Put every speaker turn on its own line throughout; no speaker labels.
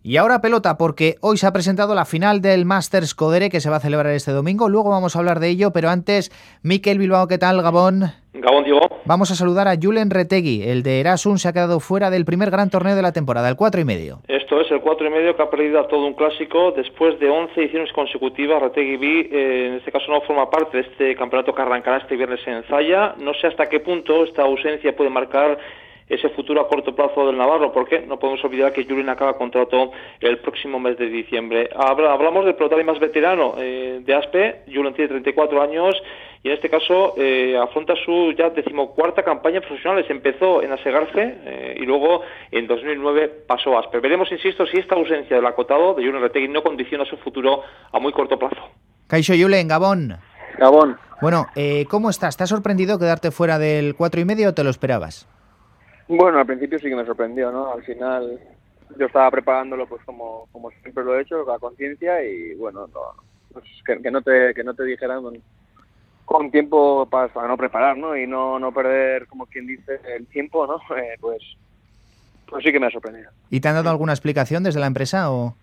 Y ahora pelota, porque hoy se ha presentado la final del Masters Codere que se va a celebrar este domingo. Luego vamos a hablar de ello, pero antes, Mikel Bilbao, ¿qué tal, Gabón?
Gabón, Diego.
Vamos a saludar a Julen Retegui. El de Erasun se ha quedado fuera del primer gran torneo de la temporada, el 4,5.
Esto es el 4,5 que ha perdido a todo un clásico después de 11 ediciones consecutivas. Retegui B, en este caso no forma parte de este campeonato que arrancará este viernes en Zalla. No sé hasta qué punto esta ausencia puede marcar ese futuro a corto plazo del navarro, porque no podemos olvidar que Julen acaba contrato el próximo mes de diciembre. Hablamos del pelotari más veterano de ASPE. Julen tiene 34 años y en este caso afronta su ya 14ª campaña profesional. Empezó en Asegarce y luego en 2009 pasó a ASPE. Veremos, insisto, si esta ausencia del acotado de Julen Retegui no condiciona su futuro a muy corto plazo.
Kaixo Julen, Gabón.
Gabón.
Bueno, ¿cómo estás? ¿Te ha sorprendido quedarte fuera del 4,5 o te lo esperabas?
Bueno, al principio sí que me sorprendió, ¿no? Al final yo estaba preparándolo pues como siempre lo he hecho, con la conciencia y bueno, pues que no te dijeran con tiempo para no preparar, ¿no? Y no perder, como quien dice, el tiempo, ¿no? Pues sí que me ha sorprendido.
¿Y te han dado alguna explicación desde la empresa o...?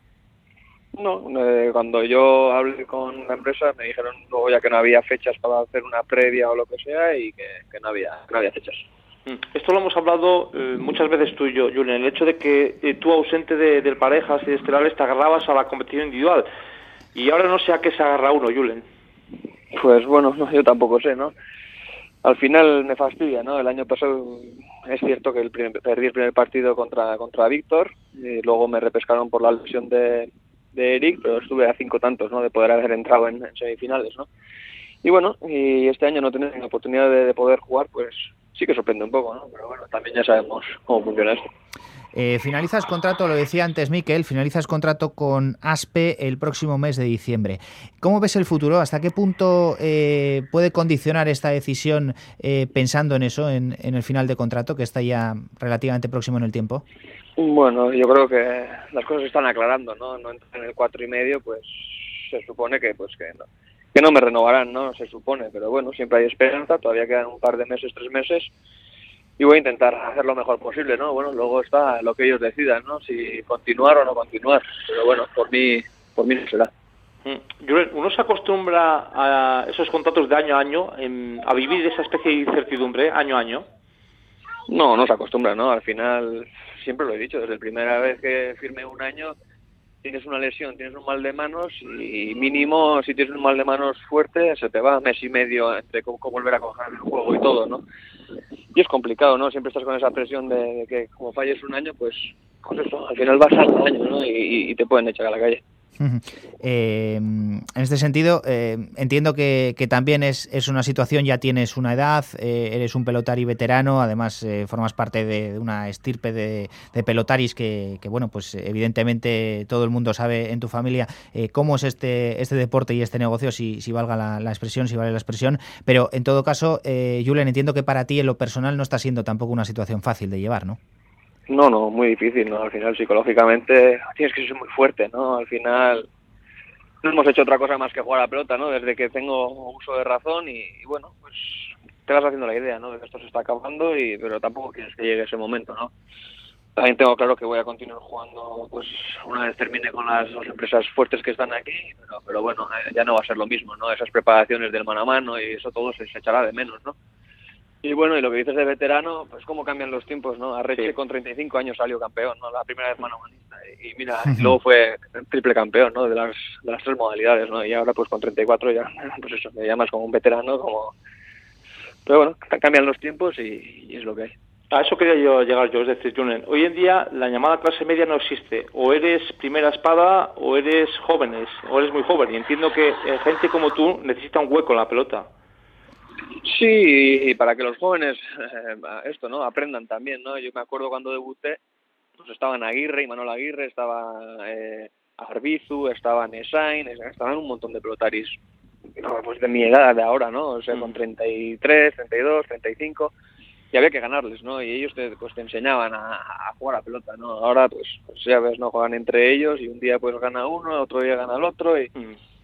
No, cuando yo hablé con la empresa me dijeron luego ya que no había fechas para hacer una previa o lo que sea y que no había fechas.
Esto lo hemos hablado muchas veces tú y yo, Julen, el hecho de que tú ausente del parejas y de estelares te agarrabas a la competición individual y ahora no sé a qué se agarra uno, Julen.
Pues bueno, no, yo tampoco sé, ¿no? Al final me fastidia, ¿no? El año pasado es cierto que perdí el primer partido contra Víctor y luego me repescaron por la lesión de Eric, pero estuve a 5 tantos, ¿no? De poder haber entrado en semifinales, ¿no? Y bueno, y este año no tener la oportunidad de poder jugar, pues sí que sorprende un poco, ¿no? Pero bueno, también ya sabemos cómo funciona esto.
Finalizas contrato, lo decía antes Mikel, finalizas contrato con ASPE el próximo mes de diciembre. ¿Cómo ves el futuro? ¿Hasta qué punto puede condicionar esta decisión pensando en eso, en el final de contrato, que está ya relativamente próximo en el tiempo?
Bueno, yo creo que las cosas se están aclarando, ¿no? No entrar en el 4,5, pues se supone que no me renovarán, ¿no? Se supone, pero bueno, siempre hay esperanza, todavía quedan un par de meses, 3 meses, y voy a intentar hacer lo mejor posible, ¿no? Bueno, luego está lo que ellos decidan, ¿no? Si continuar o no continuar, pero bueno, por mí no será.
Uno se acostumbra a esos contratos de año a año, a vivir esa especie de incertidumbre año a año.
No se acostumbra, ¿no? Al final, siempre lo he dicho, desde la primera vez que firmé un año, tienes una lesión, tienes un mal de manos y mínimo, si tienes un mal de manos fuerte, se te va mes y medio entre cómo volver a coger el juego y todo, ¿no? Y es complicado, ¿no? Siempre estás con esa presión de que como falles un año, pues eso, al final vas al año, ¿no? Y te pueden echar a la calle.
En este sentido, entiendo que también es una situación, ya tienes una edad, eres un pelotari veterano, además formas parte de una estirpe de pelotaris que bueno, pues evidentemente todo el mundo sabe en tu familia cómo es este deporte y este negocio, si valga la expresión, si vale la expresión, pero en todo caso, Julen, entiendo que para ti en lo personal no está siendo tampoco una situación fácil de llevar, ¿no?
No, muy difícil, ¿no? Al final psicológicamente tienes que ser muy fuerte, ¿no? Al final no hemos hecho otra cosa más que jugar a la pelota, ¿no? Desde que tengo uso de razón y bueno, pues te vas haciendo la idea, ¿no? De que esto se está acabando pero tampoco quieres que llegue ese momento, ¿no? También tengo claro que voy a continuar jugando, pues una vez termine con las 2 empresas fuertes que están aquí, pero bueno, ya no va a ser lo mismo, ¿no? Esas preparaciones del mano a mano y eso todo se echará de menos, ¿no? Y bueno, y lo que dices de veterano, pues cómo cambian los tiempos, ¿no? Arreche con 35 años salió campeón, ¿no? La primera vez manomanista. Y mira, luego fue triple campeón, ¿no? De las 3 modalidades, ¿no? Y ahora pues con 34 ya, pues eso, me llamas como un veterano, como... Pero bueno, cambian los tiempos y es lo que hay.
A eso quería yo llegar yo, es decir, Julen, hoy en día la llamada clase media no existe. O eres primera espada o eres jóvenes, o eres muy joven. Y entiendo que gente como tú necesita un hueco en la pelota.
Sí, y para que los jóvenes esto, ¿no? Aprendan también, ¿no? Yo me acuerdo cuando debuté, pues estaban Aguirre, Imanol Aguirre, estaba Arbizu, estaba Nesain, estaban un montón de pelotaris, no, pues de mi edad de ahora, ¿no? O sea, con 33, 32, 35, y había que ganarles, ¿no? Y ellos te enseñaban a jugar a pelota, ¿no? Ahora, pues ya ves, ¿no? Juegan entre ellos y un día pues gana uno, otro día gana el otro y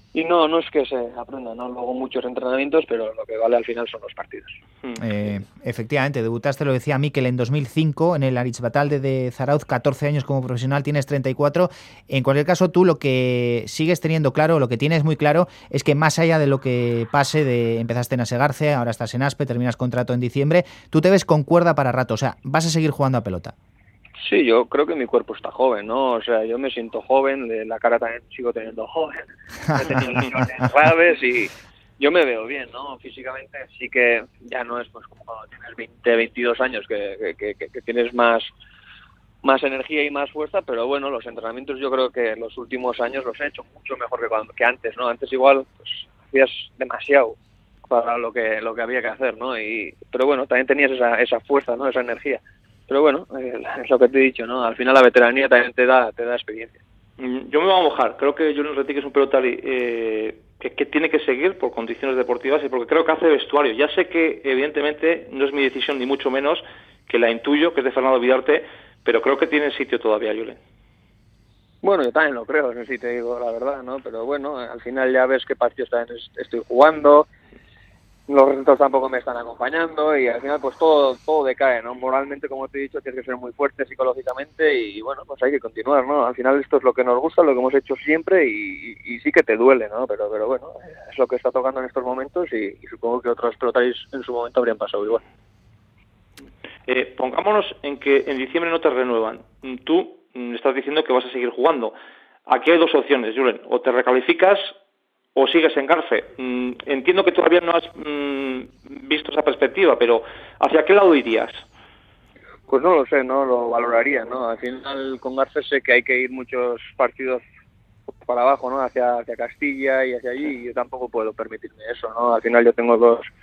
Y no es que se aprenda, ¿no? Luego muchos entrenamientos, pero lo que vale al final son los partidos.
Efectivamente, debutaste, lo decía Mikel, en 2005 en el Arizbatalde de Zarauz, 14 años como profesional, tienes 34. En cualquier caso, tú lo que sigues teniendo claro, lo que tienes muy claro, es que más allá de lo que pase, empezaste en Asegarce, ahora estás en Aspe, terminas contrato en diciembre, tú te ves con cuerda para rato, o sea, vas a seguir jugando a pelota.
Sí, yo creo que mi cuerpo está joven, ¿no? O sea, yo me siento joven, la cara también sigo teniendo joven, he tenido lesiones graves y yo me veo bien, ¿no? Físicamente sí que ya no es pues como cuando tienes 20, 22 años que tienes más energía y más fuerza, pero bueno, los entrenamientos yo creo que en los últimos años los he hecho mucho mejor que antes, ¿no? Antes igual pues hacías demasiado para lo que había que hacer, ¿no? Pero bueno, también tenías esa fuerza, ¿no? Esa energía. Pero bueno, es lo que te he dicho, ¿no? Al final la veteranía también te da experiencia.
Yo me voy a mojar. Creo que Julen Retegi es un pelotari que tiene que seguir por condiciones deportivas y porque creo que hace vestuario. Ya sé que, evidentemente, no es mi decisión ni mucho menos, que la intuyo, que es de Fernando Vidarte, pero creo que tiene sitio todavía, Julen.
Bueno, yo también lo creo, no sé si te digo la verdad, ¿no? Pero bueno, al final ya ves qué partidos también estoy jugando, los resultados tampoco me están acompañando y al final pues todo decae, ¿no? Moralmente, como te he dicho, tienes que ser muy fuerte psicológicamente y bueno, pues hay que continuar, ¿no? Al final esto es lo que nos gusta, lo que hemos hecho siempre y sí que te duele, ¿no? Pero bueno, es lo que está tocando en estos momentos y supongo que otros pelotaris en su momento habrían pasado igual.
Pongámonos en que en diciembre no te renuevan. Tú estás diciendo que vas a seguir jugando. Aquí hay dos opciones, Julen. O te recalificas o sigues en Garfe. Entiendo que todavía no has visto esa perspectiva, pero ¿hacia qué lado irías?
Pues no lo sé, no lo valoraría, ¿no? Al final con Garfe sé que hay que ir muchos partidos para abajo, ¿no? Hacia Castilla y hacia allí, y yo tampoco puedo permitirme eso, ¿no? Al final yo tengo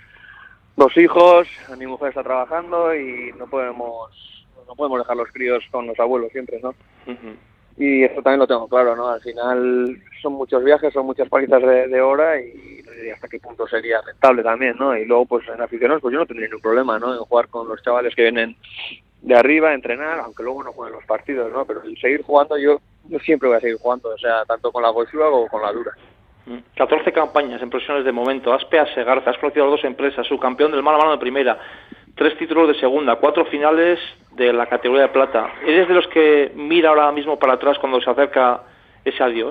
dos hijos, mi mujer está trabajando y no podemos dejar los críos con los abuelos siempre, ¿no? Uh-huh. Y eso también lo tengo claro, ¿no? Al final son muchos viajes, son muchas palizas de hora y no sé hasta qué punto sería rentable también, ¿no? Y luego, pues en aficionados, pues yo no tendría ningún problema, ¿no? En jugar con los chavales que vienen de arriba, entrenar, aunque luego no jueguen los partidos, ¿no? Pero el seguir jugando, yo siempre voy a seguir jugando, o sea, tanto con la golfística como con la dura.
14 campañas en profesiones de momento, Aspe, Asegarce, has conocido a las dos empresas, subcampeón del mano a mano de primera, 3 títulos de segunda, 4 finales de la categoría de plata. ¿Eres de los que mira ahora mismo para atrás cuando se acerca ese adiós?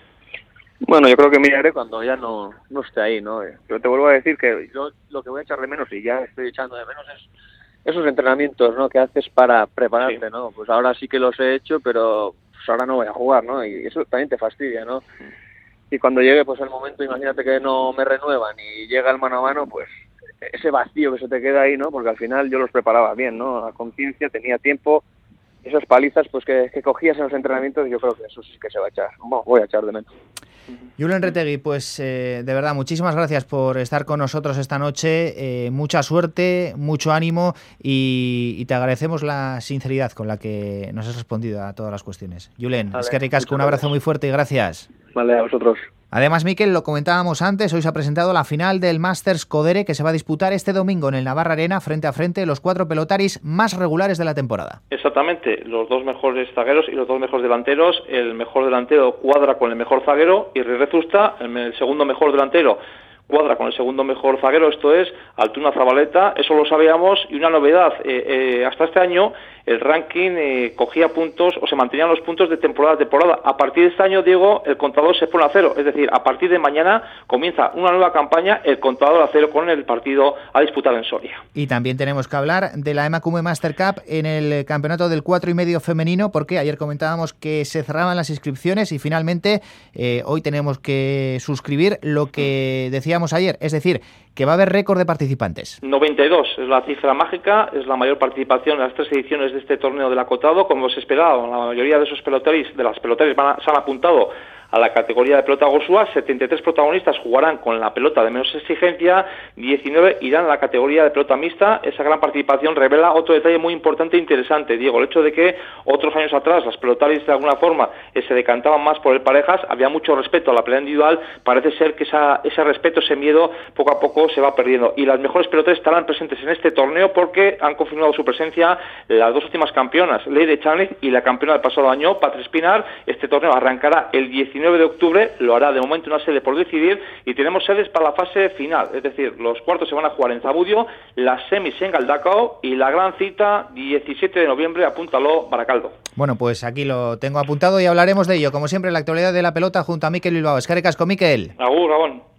Bueno, yo creo que miraré cuando ya no esté ahí, ¿no? Pero te vuelvo a decir que yo lo que voy a echar de menos, y ya estoy echando de menos, es esos entrenamientos, ¿no? Que haces para prepararte, sí. ¿No? Pues ahora sí que los he hecho, pero pues ahora no voy a jugar, ¿no? Y eso también te fastidia, ¿no? Y cuando llegue pues el momento, imagínate que no me renuevan y llega el mano a mano, pues ese vacío que se te queda ahí, ¿no? Porque al final yo los preparaba bien, ¿no? A conciencia, tenía tiempo, esas palizas pues que cogías en los entrenamientos, yo creo que eso sí que se va a echar, bueno, voy a echar de menos.
Julen Retegi, pues de verdad, muchísimas gracias por estar con nosotros esta noche, mucha suerte, mucho ánimo y te agradecemos la sinceridad con la que nos has respondido a todas las cuestiones. Julen, vale, es que ricasco, un abrazo muy fuerte y gracias.
Vale, a vosotros.
Además, Mikel, lo comentábamos antes, hoy se ha presentado la final del Masters Codere que se va a disputar este domingo en el Navarra Arena, frente a frente, los 4 pelotaris más regulares de la temporada.
Exactamente, los 2 mejores zagueros y los 2 mejores delanteros. El mejor delantero cuadra con el mejor zaguero y Rezusta, el segundo mejor delantero, cuadra con el segundo mejor zaguero, esto es Altuna Zabaleta, eso lo sabíamos. Y una novedad, hasta este año el ranking cogía puntos o se mantenían los puntos de temporada a temporada. A partir de este año, Diego, el contador se pone a cero, es decir, a partir de mañana comienza una nueva campaña, el contador a cero con el partido a disputar en Soria.
Y también tenemos que hablar de la Emakume Master Cup en el campeonato del 4,5 femenino, porque ayer comentábamos que se cerraban las inscripciones y finalmente hoy tenemos que suscribir lo que decíamos ayer, es decir, que va a haber récord de participantes.
92 es la cifra mágica, es la mayor participación en las 3 ediciones de este torneo del acotado, como se esperaba. La mayoría de esos pelotaris, se han apuntado a la categoría de pelota Gosúa. 73 protagonistas jugarán con la pelota de menos exigencia, 19 irán a la categoría de pelota mixta. Esa gran participación revela otro detalle muy importante e interesante, Diego, el hecho de que otros años atrás las pelotaris de alguna forma se decantaban más por el parejas, había mucho respeto a la pelea individual. Parece ser que ese respeto, ese miedo, poco a poco se va perdiendo, y las mejores pelotaris estarán presentes en este torneo porque han confirmado su presencia las 2 últimas campeonas, Leire Chanley y la campeona del pasado año, Patri Espinar. Este torneo arrancará el 19 29 de octubre, lo hará de momento una sede por decidir, y tenemos sedes para la fase final, es decir, los cuartos se van a jugar en Zamudio, las semis en Galdacao y la gran cita 17 de noviembre, apúntalo, Baracaldo.
Bueno, pues aquí lo tengo apuntado y hablaremos de ello, como siempre, en la actualidad de la pelota junto a Mikel Bilbao. Eskerrik asko, Mikel.
Agur, Gabón.